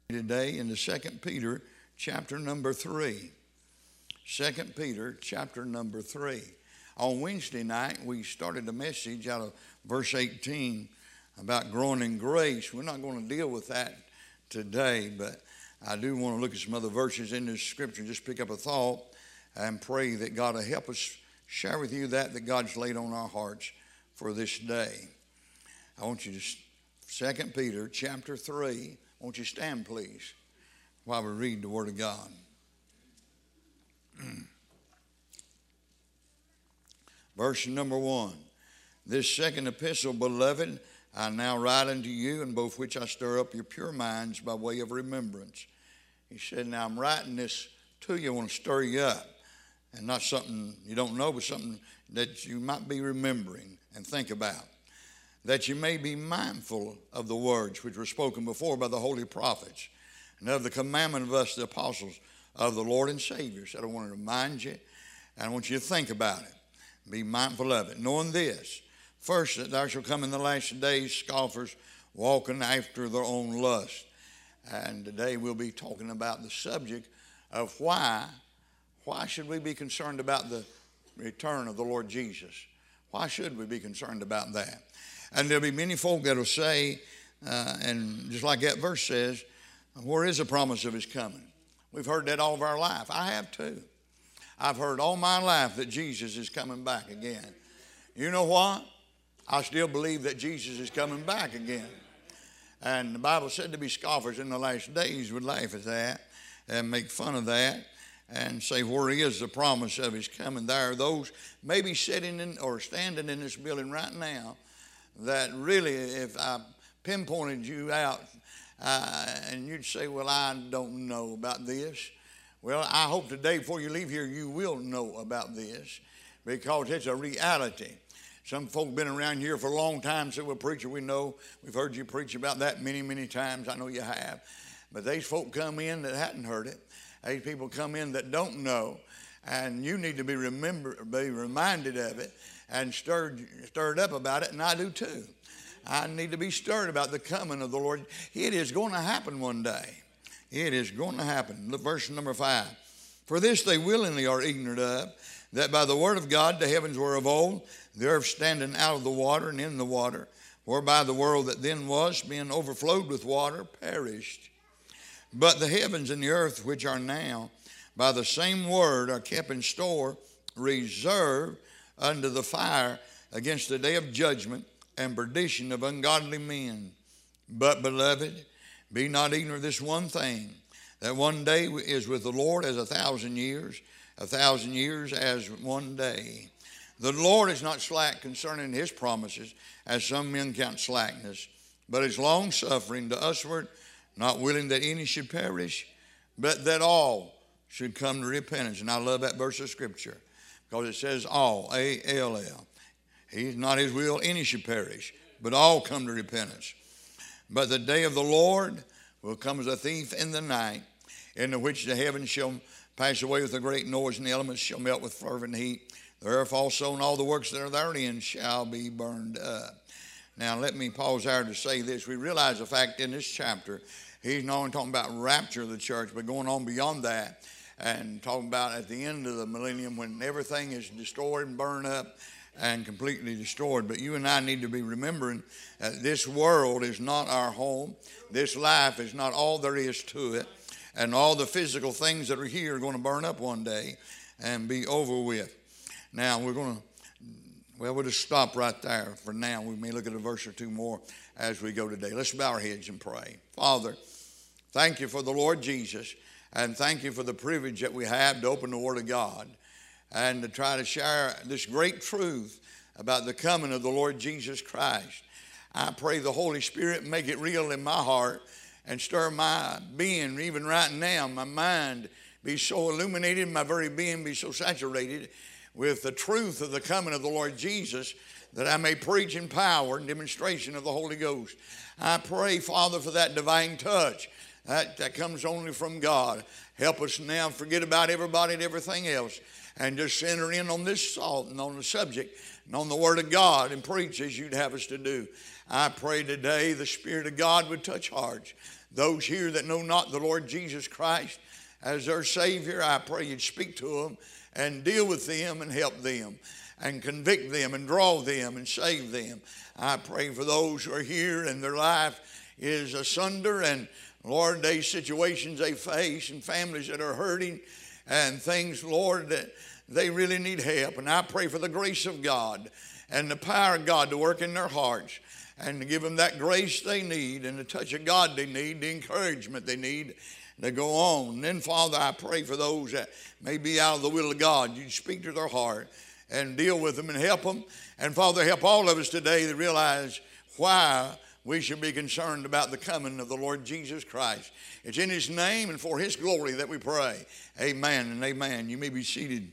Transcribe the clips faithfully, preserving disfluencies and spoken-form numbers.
Today in the Second Peter chapter number three. Second Peter chapter number three. On Wednesday night we started a message out of verse eighteen about growing in grace. We're not going to deal with that today, but I do want to look at some other verses in this scripture, just pick up a thought and pray that God will help us share with you that that God's laid on our hearts for this day. I want you to, Second Peter chapter three. Won't you stand, please, while we read the Word of God. Verse number one. This second epistle, beloved, I now write unto you, in both which I stir up your pure minds by way of remembrance. He said, now I'm writing this to you. I want to stir you up. And not something you don't know, but something that you might be remembering and think about. That you may be mindful of the words which were spoken before by the holy prophets, and of the commandment of us, the apostles of the Lord and Savior. So I want to remind you, and I want you to think about it. Be mindful of it. Knowing this, first, that there shall come in the last days scoffers walking after their own lust. And today we'll be talking about the subject of why, why should we be concerned about the return of the Lord Jesus? Why should we be concerned about that? And there'll be many folk that will say, uh, and just like that verse says, where is the promise of his coming? We've heard that all of our life. I have too. I've heard all my life that Jesus is coming back again. You know what? I still believe that Jesus is coming back again. And the Bible said to be scoffers in the last days would laugh at that and make fun of that and say, where is the promise of his coming? There are those maybe sitting in or standing in this building right now that really, if I pinpointed you out uh, and you'd say, well, I don't know about this. Well, I hope today before you leave here, you will know about this because it's a reality. Some folk been around here for a long time, said, well, preacher, we know. We've heard you preach about that many, many times. I know you have. But these folk come in that hadn't heard it. These people come in that don't know. And you need to be remember, be reminded of it and stirred, stirred up about it, and I do too. I need to be stirred about the coming of the Lord. It is going to happen one day. It is going to happen. Look, verse number five. For this they willingly are ignorant of, that by the word of God the heavens were of old, the earth standing out of the water and in the water, whereby the world that then was, being overflowed with water, perished. But the heavens and the earth which are now, by the same word are kept in store, reserved unto the fire against the day of judgment and perdition of ungodly men. But, beloved, be not ignorant of this one thing, that one day is with the Lord as a thousand years, a thousand years as one day. The Lord is not slack concerning his promises, as some men count slackness, but is long-suffering to usward, not willing that any should perish, but that all should come to repentance. And I love that verse of Scripture because it says all, A L L. He's not his will any should perish, but all come to repentance. But the day of the Lord will come as a thief in the night, in the which the heavens shall pass away with a great noise, and the elements shall melt with fervent heat. The earth also and all the works that are therein shall be burned up. Now let me pause there to say this. We realize the fact in this chapter, he's not only talking about rapture of the church, but going on beyond that and talking about at the end of the millennium when everything is destroyed and burned up and completely destroyed. But you and I need to be remembering that this world is not our home. This life is not all there is to it. And all the physical things that are here are going to burn up one day and be over with. Now we're going to, well, we'll just stop right there for now. We may look at a verse or two more as we go today. Let's bow our heads and pray. Father, thank you for the Lord Jesus, and thank you for the privilege that we have to open the Word of God and to try to share this great truth about the coming of the Lord Jesus Christ. I pray the Holy Spirit make it real in my heart and stir my being even right now, my mind be so illuminated, my very being be so saturated with the truth of the coming of the Lord Jesus that I may preach in power and demonstration of the Holy Ghost. I pray, Father, for that divine touch that, that comes only from God. Help us now forget about everybody and everything else and just center in on this salt and on the subject and on the Word of God and preach as you'd have us to do. I pray today the Spirit of God would touch hearts, Those here that know not the Lord Jesus Christ as their Savior, I pray you'd speak to them and deal with them and help them and convict them and draw them and save them. I pray for those who are here and their life is asunder, and Lord, these situations they face and families that are hurting and things, Lord, that they really need help. And I pray for the grace of God and the power of God to work in their hearts and to give them that grace they need and the touch of God they need, the encouragement they need to go on. And then, Father, I pray for those that may be out of the will of God. You speak to their heart and deal with them and help them. And, Father, help all of us today to realize why we should be concerned about the coming of the Lord Jesus Christ. It's in His name and for His glory that we pray. Amen and amen. You may be seated.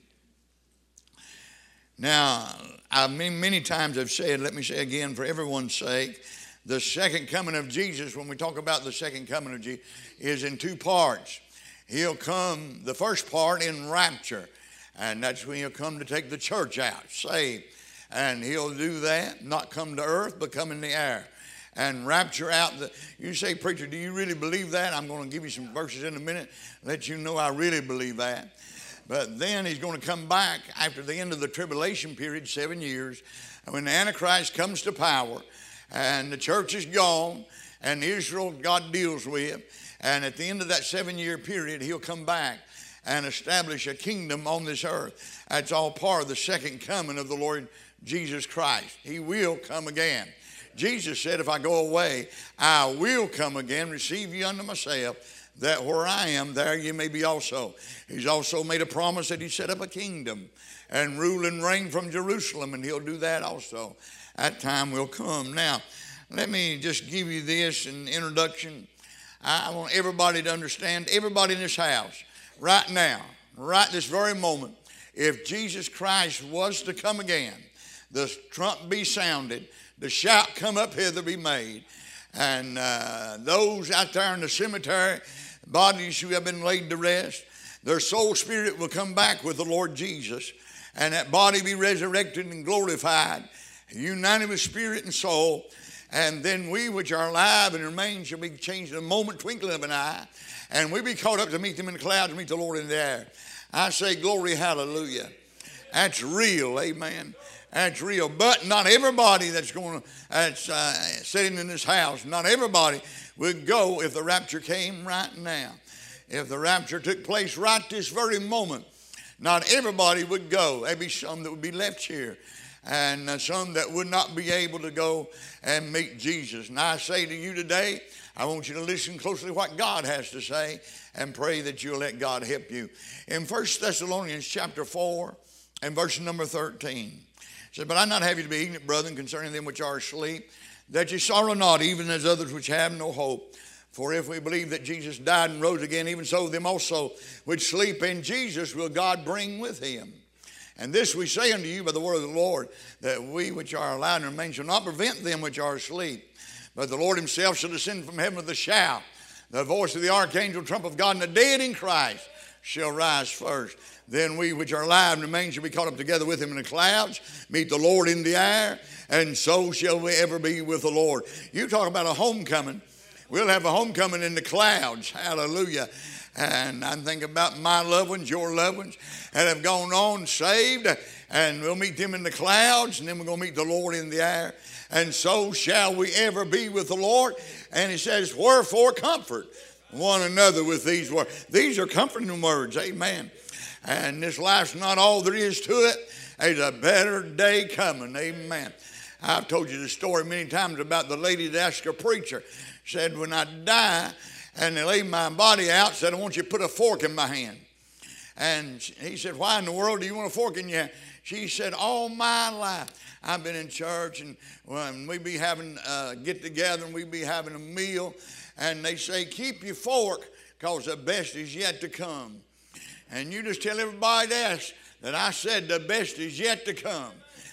Now, I mean, many times I've said, let me say again for everyone's sake, the second coming of Jesus, when we talk about the second coming of Jesus, is in two parts. He'll come, the first part, in rapture, and that's when He'll come to take the church out, saved. And He'll do that, not come to earth, but come in the air and rapture out the, you say, preacher, do you really believe that? I'm going to give you some verses in a minute, let you know I really believe that. But then He's going to come back after the end of the tribulation period, seven years, when the Antichrist comes to power and the church is gone and Israel God deals with. And at the end of that seven-year period, He'll come back and establish a kingdom on this earth. That's all part of the second coming of the Lord Jesus Christ. He will come again. Jesus said, if I go away, I will come again, receive you unto myself, that where I am, there you may be also. He's also made a promise that He set up a kingdom and rule and reign from Jerusalem, and He'll do that also. That time will come. Now, let me just give you this in introduction. I want everybody to understand, everybody in this house, right now, right this very moment, if Jesus Christ was to come again, the trump be sounded, the shout come up hither be made, and uh, those out there in the cemetery, bodies who have been laid to rest, their soul spirit will come back with the Lord Jesus, and that body be resurrected and glorified, united with spirit and soul, and then we which are alive and remain shall be changed in a moment, twinkling of an eye, and we be caught up to meet them in the clouds and meet the Lord in the air. I say glory, hallelujah. That's real, amen. That's real. But not everybody that's going to, that's uh, sitting in this house, not everybody would go if the rapture came right now. If the rapture took place right this very moment, not everybody would go. There'd be some that would be left here, and uh, some that would not be able to go and meet Jesus. And I say to you today, I want you to listen closely to what God has to say and pray that you'll let God help you. In First Thessalonians chapter four and verse number thirteen, it says, but I not have you to be ignorant, brethren, concerning them which are asleep, that ye sorrow not, even as others which have no hope. For if we believe that Jesus died and rose again, even so them also which sleep in Jesus will God bring with Him. And this we say unto you by the word of the Lord, that we which are alive and remain shall not prevent them which are asleep. But the Lord Himself shall descend from heaven with a shout, the voice of the archangel, trump of God, and the dead in Christ shall rise first. Then we which are alive and remain shall be caught up together with Him in the clouds, meet the Lord in the air, and so shall we ever be with the Lord. You talk about a homecoming. We'll have a homecoming in the clouds. Hallelujah. And I'm thinking about my loved ones, your loved ones, that have gone on saved, and we'll meet them in the clouds, and then we're going to meet the Lord in the air, and so shall we ever be with the Lord. And He says, wherefore comfort one another with these words. These are comforting words, amen. And this life's not all there is to it. There's a better day coming, amen. I've told you the story many times about the lady that asked a preacher, said, when I die and they lay my body out, said, I want you to put a fork in my hand. And he said, why in the world do you want a fork in your hand? She said, all my life I've been in church, and when we be having a get together and we be having a meal, and they say, keep your fork because the best is yet to come. And you just tell everybody else that I said the best is yet to come.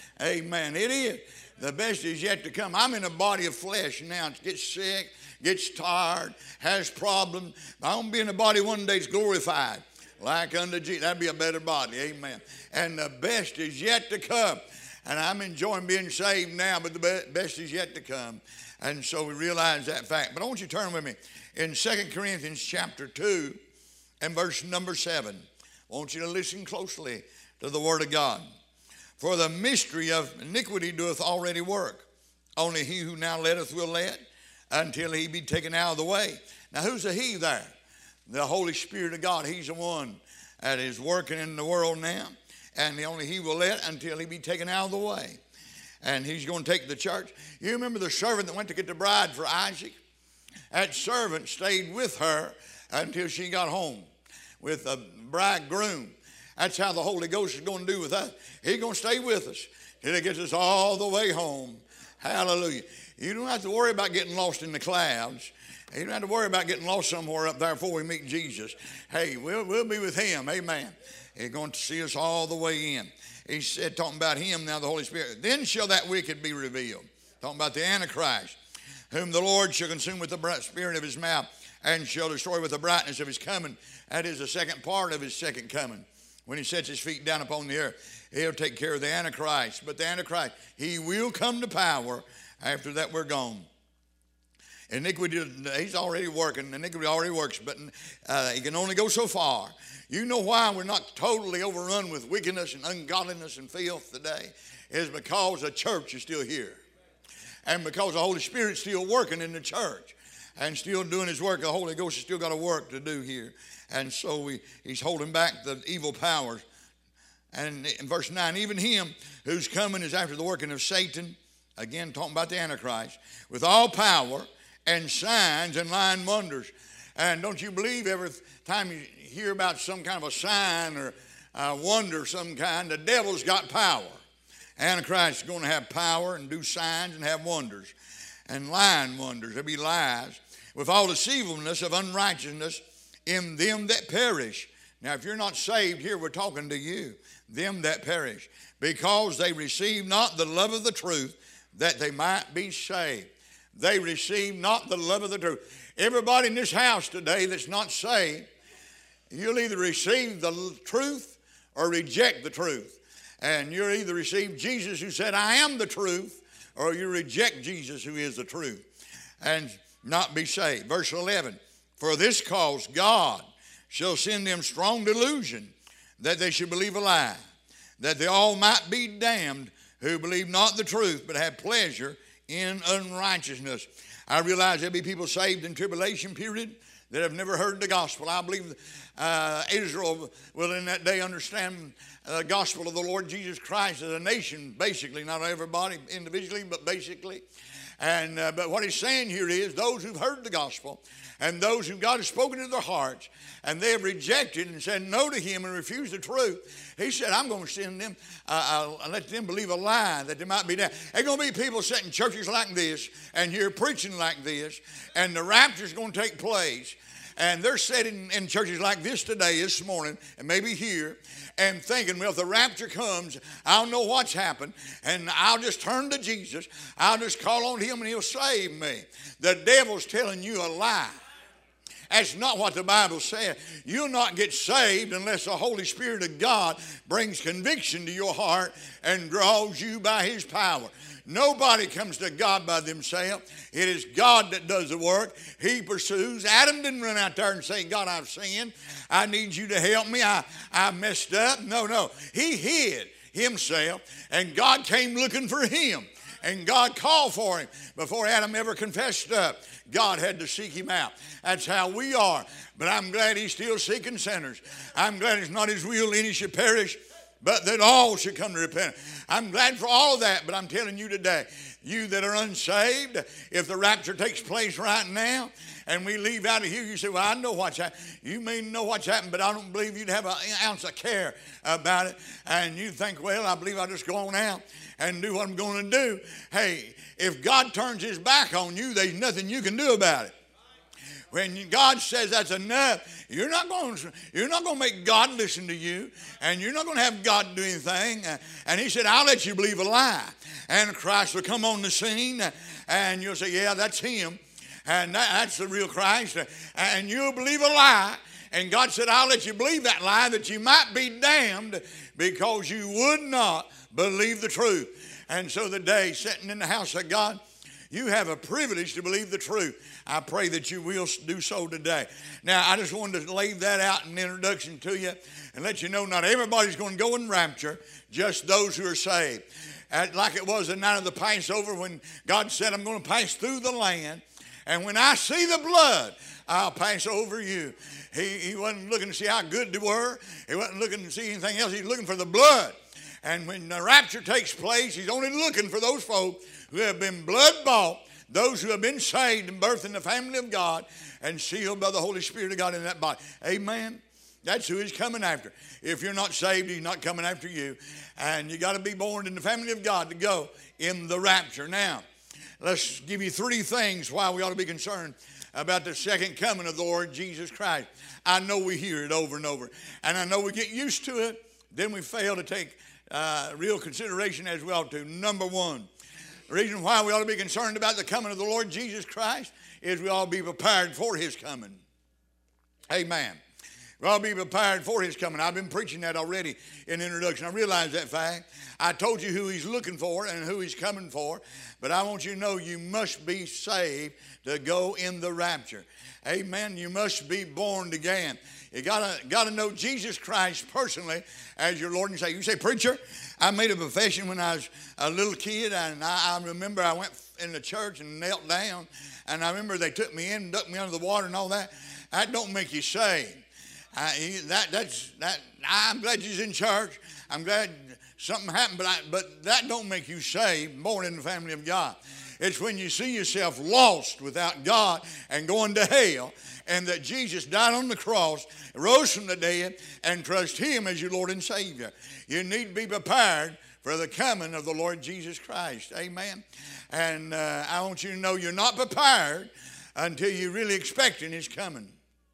Amen. It is. The best is yet to come. I'm in a body of flesh now. It gets sick, gets tired, has problems. I'm going to be in a body one day that's glorified. Like unto Jesus. That'd be a better body. Amen. And the best is yet to come. And I'm enjoying being saved now, but the best is yet to come. And so we realize that fact. But I want you to turn with me in Second Corinthians chapter two and verse number seven. I want you to listen closely to the word of God. For the mystery of iniquity doeth already work. Only he who now letteth will let until he be taken out of the way. Now who's the he there? The Holy Spirit of God. He's the one that is working in the world now. And the only he will let until he be taken out of the way. And he's going to take the church. You remember the servant that went to get the bride for Isaac? That servant stayed with her until she got home with the bridegroom. That's how the Holy Ghost is going to do with us. He's going to stay with us till he gets us all the way home. Hallelujah. You don't have to worry about getting lost in the clouds. You don't have to worry about getting lost somewhere up there before we meet Jesus. Hey, we'll, we'll be with him. Amen. He's going to see us all the way in. He said, talking about him now, the Holy Spirit. Then shall that wicked be revealed. Talking about the Antichrist, whom the Lord shall consume with the spirit of his mouth and shall destroy with the brightness of his coming. That is the second part of his second coming. When he sets his feet down upon the earth, he'll take care of the Antichrist. But the Antichrist, he will come to power after that we're gone. Iniquity, he's already working. Iniquity already works, but uh, he can only go so far. You know why we're not totally overrun with wickedness and ungodliness and filth today? Is because the church is still here. And because the Holy Spirit's still working in the church and still doing his work. The Holy Ghost has still got a work to do here. And so we, he's holding back the evil powers. And in verse nine, even him whose coming is after the working of Satan, again talking about the Antichrist, with all power and signs and lying wonders. And don't you believe every time you hear about some kind of a sign or a wonder of some kind, the devil's got power. Antichrist is going to have power and do signs and have wonders. And lying wonders, there'll be lies. With all deceivableness of unrighteousness in them that perish. Now if you're not saved, here we're talking to you. Them that perish. Because they receive not the love of the truth, that they might be saved. They receive not the love of the truth. Everybody in this house today that's not saved, you'll either receive the truth or reject the truth. And you'll either receive Jesus who said, I am the truth, or you reject Jesus who is the truth and not be saved. Verse eleven, for this cause God shall send them strong delusion that they should believe a lie, that they all might be damned who believe not the truth, but have pleasure in unrighteousness. I realize there'll be people saved in tribulation period that have never heard the gospel. I believe uh, Israel will in that day understand the gospel of the Lord Jesus Christ as a nation, basically, not everybody individually, but basically. And uh, but what he's saying here is those who've heard the gospel and those who God has spoken to their hearts and they have rejected and said no to him and refused the truth, he said, I'm going to send them, uh, I'll let them believe a lie that they might be down. There's going to be people sitting in churches like this and here preaching like this, and the rapture's going to take place. And they're sitting in churches like this today, this morning, and maybe here, and thinking, well, if the rapture comes, I'll know what's happened, and I'll just turn to Jesus. I'll just call on him, and he'll save me. The devil's telling you a lie. That's not what the Bible says. You'll not get saved unless the Holy Spirit of God brings conviction to your heart and draws you by his power. Nobody comes to God by themselves. It is God that does the work. He pursues. Adam didn't run out there and say, God, I've sinned. I need you to help me. I, I messed up. No, no. He hid himself, and God came looking for him. And God called for him. Before Adam ever confessed up, God had to seek him out. That's how we are. But I'm glad he's still seeking sinners. I'm glad it's not his will any should perish, but that all should come to repentance. I'm glad for all of that, but I'm telling you today, you that are unsaved, if the rapture takes place right now and we leave out of here, you say, well, I know what's happened. You may know what's happened, but I don't believe you'd have an ounce of care about it. And you think, well, I believe I'll just go on out and do what I'm going to do. Hey, if God turns his back on you, there's nothing you can do about it. When God says that's enough, you're not going to, you're not going to make God listen to you, and you're not going to have God do anything. And he said, I'll let you believe a lie. And Christ will come on the scene, and you'll say, yeah, that's him. And that, that's the real Christ. And you'll believe a lie. And God said, I'll let you believe that lie that you might be damned because you would not believe the truth. And so the day sitting in the house of God, You have a privilege to believe the truth. I pray that you will do so today. Now, I just wanted to lay that out in introduction to you and let you know not everybody's going to go in rapture, just those who are saved. And like it was the night of the Passover when God said, I'm going to pass through the land, and when I see the blood, I'll pass over you. He, he wasn't looking to see how good they were. He wasn't looking to see anything else. He's looking for the blood. And when the rapture takes place, he's only looking for those folk who have been blood bought, those who have been saved and birthed in the family of God and sealed by the Holy Spirit of God in that body. Amen. That's who he's coming after. If you're not saved, he's not coming after you. And you got to be born in the family of God to go in the rapture. Now, let's give you three things why we ought to be concerned about the second coming of the Lord Jesus Christ. I know we hear it over and over, and I know we get used to it. Then we fail to take uh, real consideration as we ought to. Number one, the reason why we ought to be concerned about the coming of the Lord Jesus Christ is we ought to be prepared for his coming. Amen. We ought to be prepared for his coming. I've been preaching that already in the introduction. I realize that fact. I told you who he's looking for and who he's coming for, but I want you to know you must be saved to go in the rapture. Amen. You must be born again. You gotta gotta know Jesus Christ personally as your Lord and Savior. You say, preacher, I made a profession when I was a little kid, and I, I remember I went in the church and knelt down, and I remember they took me in, ducked me under the water and all that. That don't make you saved. I, that that's that. I'm glad you're in church. I'm glad something happened, but I, but that don't make you saved, born in the family of God. It's when you see yourself lost without God and going to hell, and that Jesus died on the cross, rose from the dead, and trust him as your Lord and Savior. You need to be prepared for the coming of the Lord Jesus Christ. Amen. And uh, I want you to know you're not prepared until you're really expecting his coming.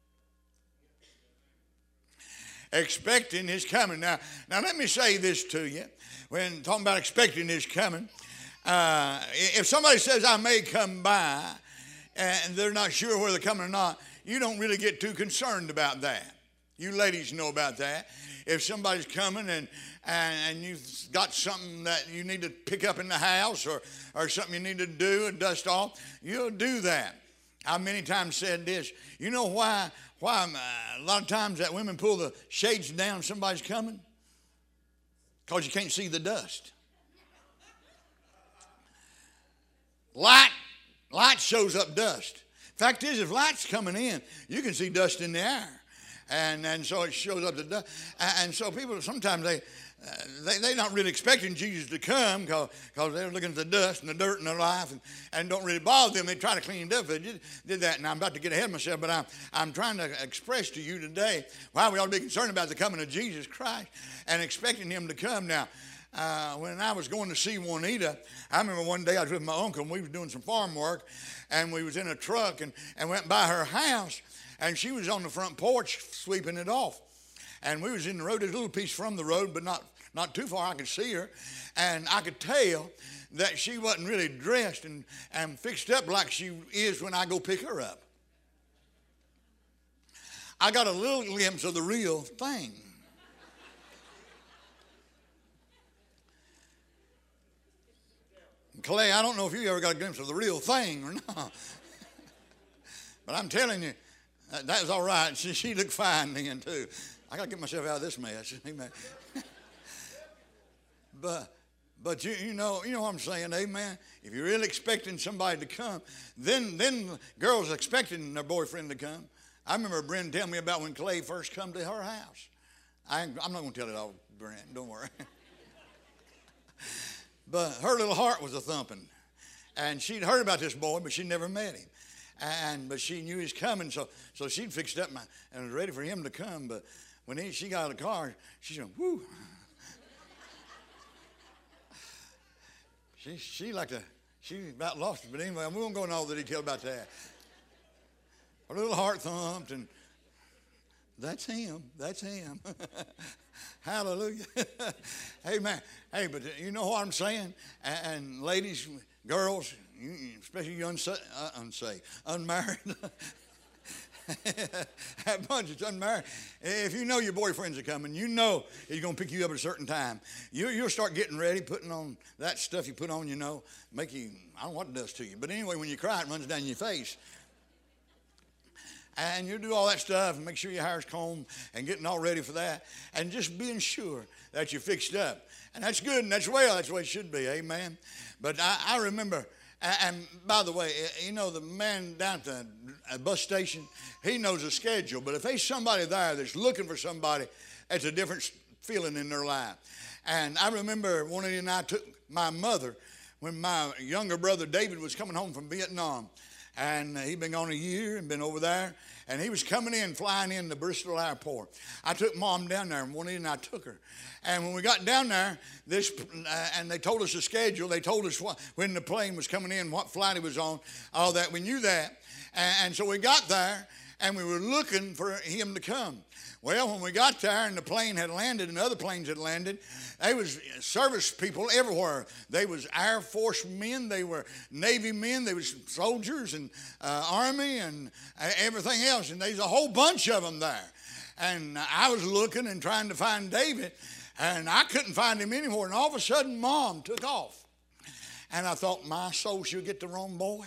Expecting his coming. Now, now let me say this to you. When talking about expecting his coming, uh, if somebody says, I may come by, and they're not sure whether they're coming or not, you don't really get too concerned about that. You ladies know about that. If somebody's coming and, and, and you've got something that you need to pick up in the house or, or something you need to do and dust off, you'll do that. I've many times said this. You know why, why uh, a lot of times that women pull the shades down if somebody's coming? Because you can't see the dust. Light, light shows up dust. Fact is, if light's coming in, you can see dust in the air. And, and so it shows up the dust. And so people, sometimes they, uh, they, they're not really expecting Jesus to come because they're looking at the dust and the dirt in their life and, and don't really bother them. They try to clean it up. They did, did that, and I'm about to get ahead of myself, but I'm, I'm trying to express to you today why we ought to be concerned about the coming of Jesus Christ and expecting him to come. Now, Uh, when I was going to see Juanita, I remember one day I was with my uncle and we was doing some farm work, and we was in a truck and, and went by her house, and she was on the front porch sweeping it off. And we was in the road, there's a little piece from the road, but not, not too far. I could see her, and I could tell that she wasn't really dressed and, and fixed up like she is when I go pick her up. I got a little glimpse of the real thing. Clay, I don't know if you ever got a glimpse of the real thing or not. But I'm telling you, that, that was all right. She, she looked fine then, too. I got to get myself out of this mess. Amen. but but you, you know you know what I'm saying, amen? If you're really expecting somebody to come, then, then girls are expecting their boyfriend to come. I remember Brenda telling me about when Clay first come to her house. I, I'm not going to tell it all, Brenda, don't worry. But her little heart was a thumping. And she'd heard about this boy, but she'd never met him. And but she knew he was coming, so so she'd fixed up my, and was ready for him to come. But when he, she got out of the car, she said, whoo. she she like to, she about lost it. But anyway, we won't go into all the detail about that. Her little heart thumped, and that's him. That's him. Hallelujah. Amen. Hey, but you know what I'm saying? And, and ladies, girls, especially you unsa- uh, unsaved, unmarried. That bunch is unmarried. If you know your boyfriends are coming, you know he's going to pick you up at a certain time. You, you'll start getting ready, putting on that stuff you put on, you know, make you, I don't know what it does to you. But anyway, when you cry, it runs down your face. And you do all that stuff and make sure your hair's combed and getting all ready for that. And just being sure that you're fixed up. And that's good and that's well. That's the way it should be. Amen. But I, I remember, and by the way, you know, the man down at the bus station, he knows the schedule. But if there's somebody there that's looking for somebody, it's a different feeling in their life. And I remember one of you and I took my mother when my younger brother David was coming home from Vietnam. And he'd been gone a year and been over there. And he was coming in, flying in to Bristol Airport. I took Mom down there, and one evening I took her. And when we got down there, this uh, and they told us the schedule. They told us what, when the plane was coming in, what flight it was on, all that. We knew that. And, and so we got there, and we were looking for him to come. Well, when we got there and the plane had landed and other planes had landed, there was service people everywhere. They was Air Force men, they were Navy men, they was soldiers and uh, Army and uh, everything else. And there's a whole bunch of them there. And I was looking and trying to find David, and I couldn't find him anywhere. And all of a sudden, Mom took off. And I thought, my soul, she'll get the wrong boy.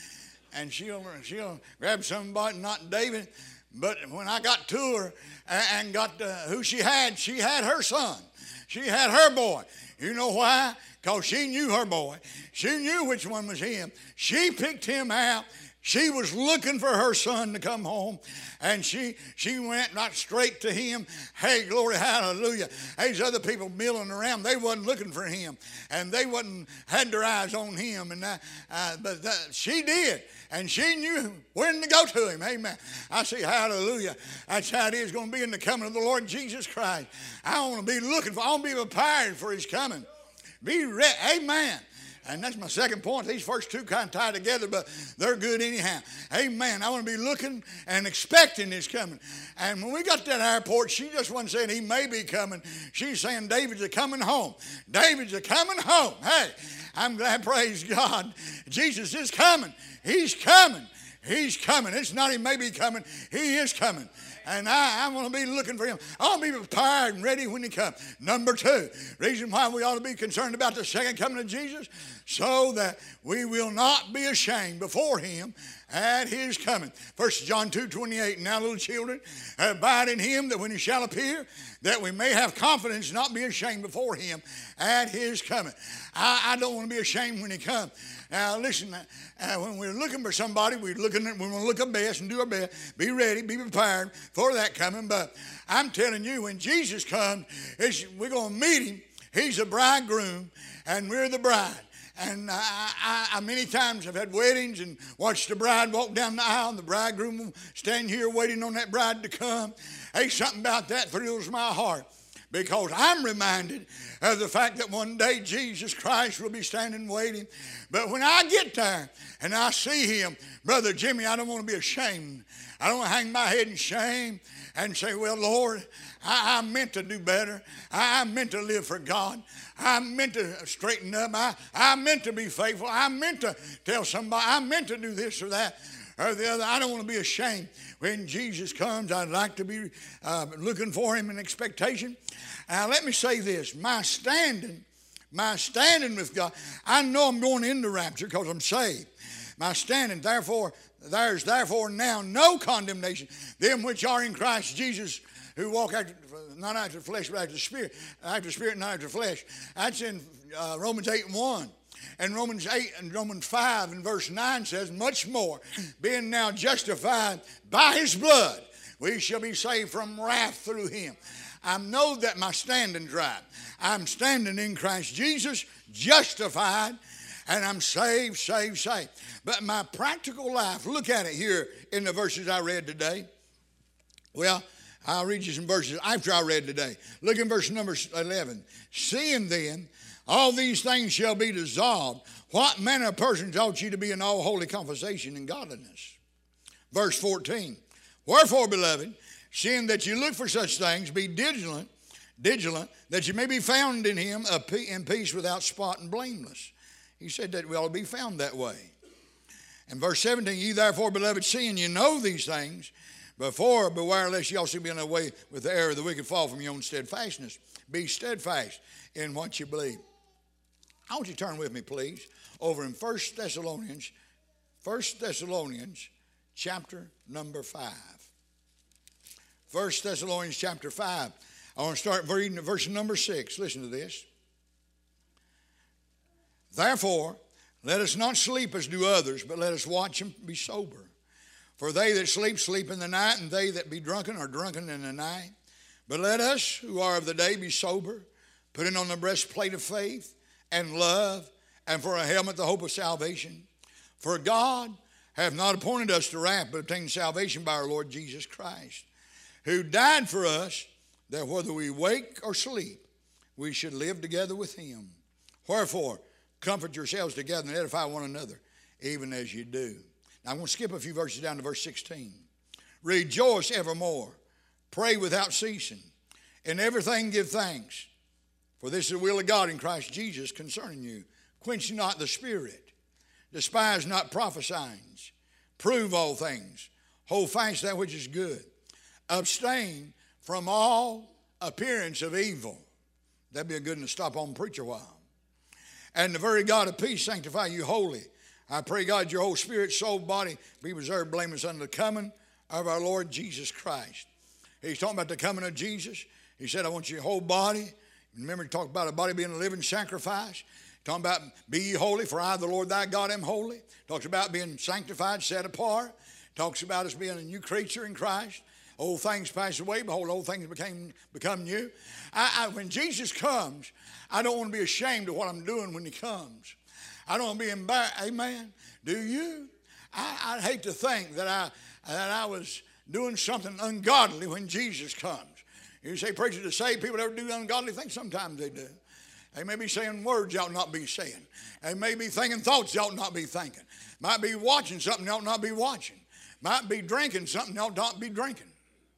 And she'll, she'll grab somebody, not David. But when I got to her and got to who she had, she had her son. She had her boy. You know why? Because she knew her boy. She knew which one was him. She picked him out. She was looking for her son to come home, and she she went right straight to him. Hey, glory, hallelujah. There's other people milling around. They wasn't looking for him, and they wasn't had their eyes on him. And uh, uh, but uh, she did, and she knew when to go to him. Amen. I say hallelujah. That's how it is going to be in the coming of the Lord Jesus Christ. I want to be looking for. I want to be prepared for his coming. Be ready. Amen. And that's my second point. These first two kind of tie together, but they're good anyhow. Amen. I want to be looking and expecting his coming. And when we got to that airport, she just wasn't saying he may be coming. She's saying David's a coming home. David's a coming home. Hey, I'm glad, praise God. Jesus is coming. He's coming. He's coming. It's not he may be coming. He is coming. And I, I want to be looking for him. I want to be prepared and ready when he comes. Number two, reason why we ought to be concerned about the second coming of Jesus, so that we will not be ashamed before him at his coming. First John two twenty-eight, now little children, abide in him, that when he shall appear, that we may have confidence, not be ashamed before him at his coming. I, I don't want to be ashamed when he comes. Now listen, uh, when we're looking for somebody, we're looking at, we want to look our best and do our best. Be ready, be prepared for that coming. But I'm telling you, when Jesus comes, it's, we're going to meet him. He's the bridegroom, and we're the bride. And I, I, I many times have had weddings and watched the bride walk down the aisle, and the bridegroom will stand here waiting on that bride to come. Hey, something about that thrills my heart, because I'm reminded of the fact that one day Jesus Christ will be standing waiting. But when I get there and I see him, Brother Jimmy, I don't want to be ashamed. I don't want to hang my head in shame and say, well, Lord, I, I meant to do better. I, I meant to live for God. I meant to straighten up. I, I meant to be faithful. I meant to tell somebody. I meant to do this or that or the other. I don't want to be ashamed. When Jesus comes, I'd like to be uh, looking for him in expectation. Now, let me say this. My standing, my standing with God, I know I'm going in the rapture because I'm saved. My standing, therefore, there's therefore now no condemnation. Them which are in Christ Jesus, who walk after, not after the flesh, but after the Spirit. After the Spirit, not after the flesh. That's in uh, Romans eight and one. And Romans eight and Romans five and verse nine says, much more, being now justified by his blood, we shall be saved from wrath through him. I know that my standing's right. I'm standing in Christ Jesus, justified, and I'm saved, saved, saved. But my practical life, look at it here in the verses I read today. Well, I'll read you some verses after I read today. Look in verse number eleven. Seeing then all these things shall be dissolved, what manner of persons ought ye to be in all holy conversation and godliness? Verse fourteen. Wherefore, beloved, seeing that you look for such things, be vigilant, vigilant, that you may be found in him in peace without spot and blameless. He said that we ought to be found that way. And verse seventeen, ye therefore, beloved, seeing you know these things, before beware lest ye also be in a way with the error of the wicked fall from your own steadfastness. Be steadfast in what you believe. I want you to turn with me, please, over in First Thessalonians, First Thessalonians chapter number five. First Thessalonians chapter five. I want to start reading verse number six. Listen to this. Therefore, let us not sleep as do others, but let us watch and be sober. For they that sleep, sleep in the night, and they that be drunken are drunken in the night. But let us, who are of the day, be sober, putting on the breastplate of faith and love, and for a helmet the hope of salvation. For God hath not appointed us to wrath, but obtained salvation by our Lord Jesus Christ, who died for us, that whether we wake or sleep, we should live together with him. Wherefore, comfort yourselves together and edify one another, even as you do. Now, I'm going to skip a few verses down to verse sixteen. Rejoice evermore. Pray without ceasing. In everything give thanks. For this is the will of God in Christ Jesus concerning you. Quench not the spirit. Despise not prophesying. Prove all things. Hold fast that which is good. Abstain from all appearance of evil. That'd be a good one to stop on and preach a while. And the very God of peace sanctify you wholly. I pray, God, your whole spirit, soul, body be preserved blameless unto the coming of our Lord Jesus Christ. He's talking about the coming of Jesus. He said, I want your whole body. Remember, he talked about a body being a living sacrifice. Talking about, be ye holy, for I, the Lord thy God, am holy. Talks about being sanctified, set apart. Talks about us being a new creature in Christ. Old things passed away. Behold, old things became become new. I, I, when Jesus comes, I don't want to be ashamed of what I'm doing when he comes. I don't want to be embarrassed. Amen. Do you? I, I'd hate to think that I that I was doing something ungodly when Jesus comes. You say, preacher, to save people ever do ungodly things? Sometimes they do. They may be saying words you ought not be saying. They may be thinking thoughts you ought not be thinking. Might be watching something you ought not be watching. Might be drinking something you ought not be drinking.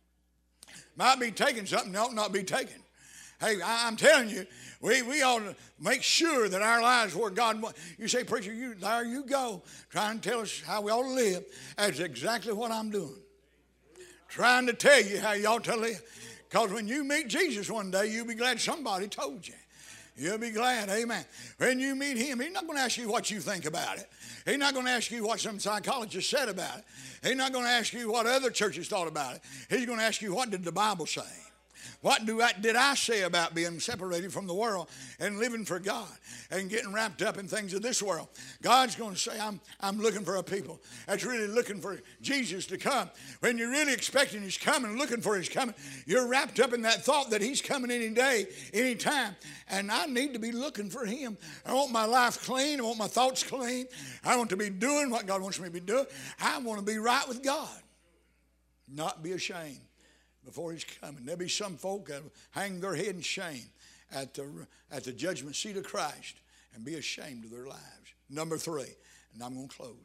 Might be taking something you ought not be taking. Hey, I'm telling you, we, we ought to make sure that our lives where God wants. You say, preacher, you, there you go, trying to tell us how we ought to live. That's exactly what I'm doing. Trying to tell you how you ought to live. Because when you meet Jesus one day, you'll be glad somebody told you. You'll be glad, amen. When you meet him, he's not going to ask you what you think about it. He's not going to ask you what some psychologist said about it. He's not going to ask you what other churches thought about it. He's going to ask you, what did the Bible say? What do I, did I say about being separated from the world and living for God and getting wrapped up in things of this world? God's going to say, I'm, I'm looking for a people that's really looking for Jesus to come. When you're really expecting his coming, looking for his coming, you're wrapped up in that thought that he's coming any day, any time. And I need to be looking for him. I want my life clean. I want my thoughts clean. I want to be doing what God wants me to be doing. I want to be right with God, not be ashamed before he's coming. There'll be some folk that will hang their head in shame at the, at the judgment seat of Christ and be ashamed of their lives. Number three, and I'm going to close.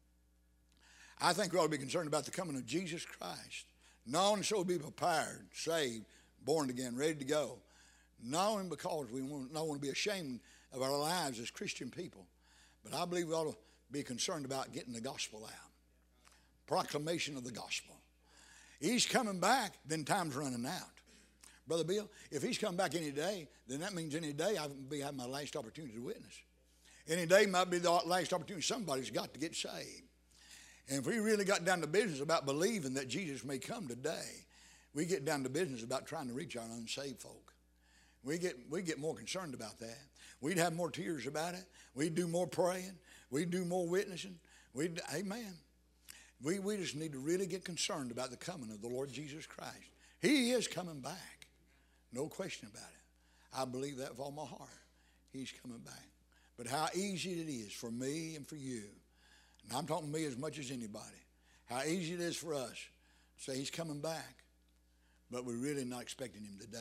I think we ought to be concerned about the coming of Jesus Christ. Not only so be prepared, saved, born again, ready to go. Not only because we want, not want to be ashamed of our lives as Christian people, but I believe we ought to be concerned about getting the gospel out. Proclamation of the gospel. He's coming back, then time's running out. Brother Bill, if he's coming back any day, then that means any day I'll be having my last opportunity to witness. Any day might be the last opportunity. Somebody's got to get saved. And if we really got down to business about believing that Jesus may come today, we get down to business about trying to reach our unsaved folk. We get, we get more concerned about that. We'd have more tears about it. We'd do more praying. We'd do more witnessing. We'd, amen. We, we just need to really get concerned about the coming of the Lord Jesus Christ. He is coming back. No question about it. I believe that with all my heart. He's coming back. But how easy it is for me and for you, and I'm talking me as much as anybody, how easy it is for us to say he's coming back, but we're really not expecting him today.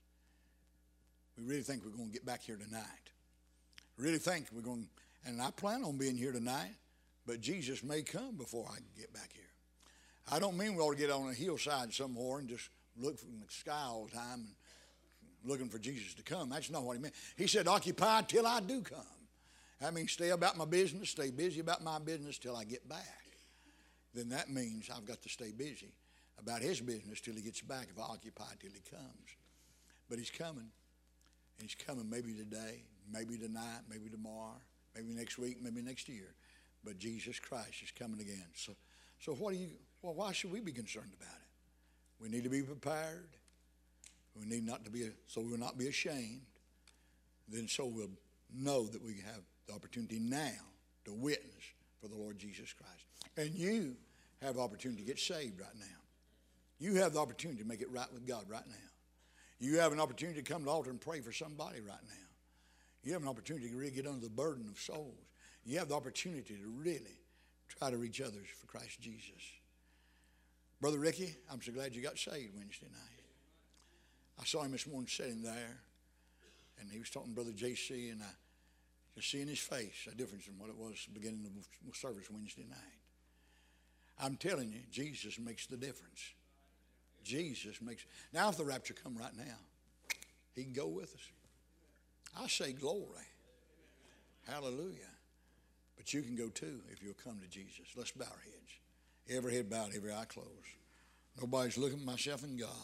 We really think we're going to get back here tonight. We really think we're going, and I plan on being here tonight, but Jesus may come before I can get back here. I don't mean we ought to get on a hillside somewhere and just look from the sky all the time and looking for Jesus to come. That's not what he meant. He said, occupy till I do come. That means stay about my business, stay busy about my business till I get back. Then that means I've got to stay busy about his business till he gets back, if I occupy till he comes. But he's coming. He's coming maybe today, maybe tonight, maybe tomorrow, maybe next week, maybe next year. But Jesus Christ is coming again. So, so what do you, well, why should we be concerned about it? We need to be prepared. We need not to be, so we'll not be ashamed. Then so we'll know that we have the opportunity now to witness for the Lord Jesus Christ. And you have opportunity to get saved right now. You have the opportunity to make it right with God right now. You have an opportunity to come to the altar and pray for somebody right now. You have an opportunity to really get under the burden of souls. You have the opportunity to really try to reach others for Christ Jesus. Brother Ricky, I'm so glad you got saved Wednesday night. I saw him this morning sitting there, and he was talking to Brother J C, and I just seeing his face, a difference in what it was at the beginning of the service Wednesday night. I'm telling you, Jesus makes the difference. Jesus makes. Now, if the rapture come right now, he can go with us. I say glory. Hallelujah. But you can go too if you'll come to Jesus. Let's bow our heads. Every head bowed, every eye closed. Nobody's looking at myself and God.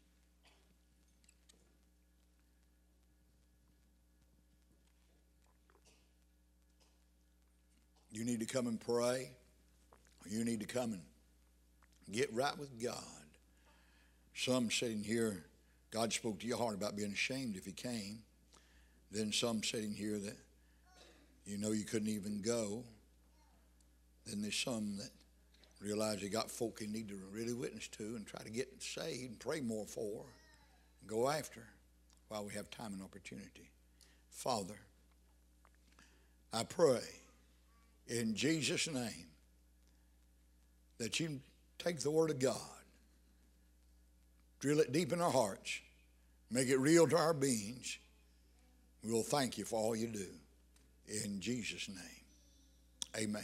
You need to come and pray. You need to come and get right with God. Some sitting here, God spoke to your heart about being ashamed if he came. Then some sitting here that you know you couldn't even go. Then there's some that realize they got folk they need to really witness to and try to get saved and pray more for and go after while we have time and opportunity. Father, I pray in Jesus' name that you take the word of God, drill it deep in our hearts, make it real to our beings. We'll thank you for all you do. In Jesus' name, amen.